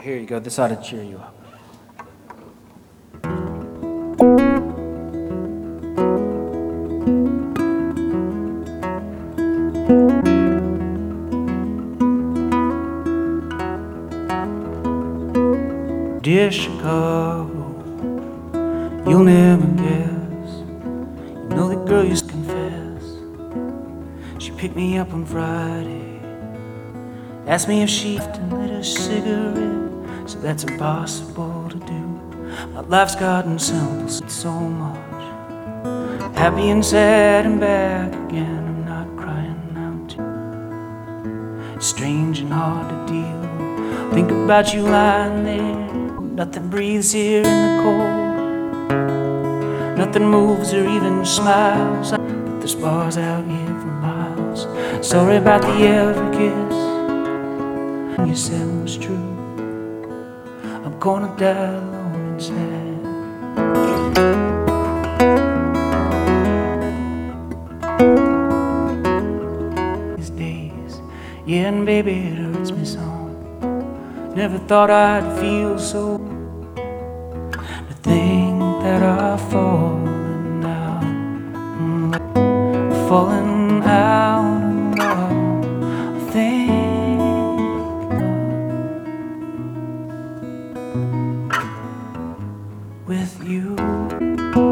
Here you go. This ought to cheer you up. Dear Chicago, you'll never guess. You know the girl used to confess. She picked me up on Friday, asked me if she left and lit a cigarette. So that's impossible to do. My life's gotten simple so much, happy and sad and back again. I'm not crying out to you. It's strange and hard to deal. Think about you lying there. Nothing breathes here in the cold. Nothing moves or even smiles. But there's bars out here for miles. Sorry about the ever kiss. You said it was true. I'm gonna die alone and sad. These days, yeah, and baby, it hurts me so. Never thought I'd feel so. To think that I've fallen out, fallen out of love. I think with you.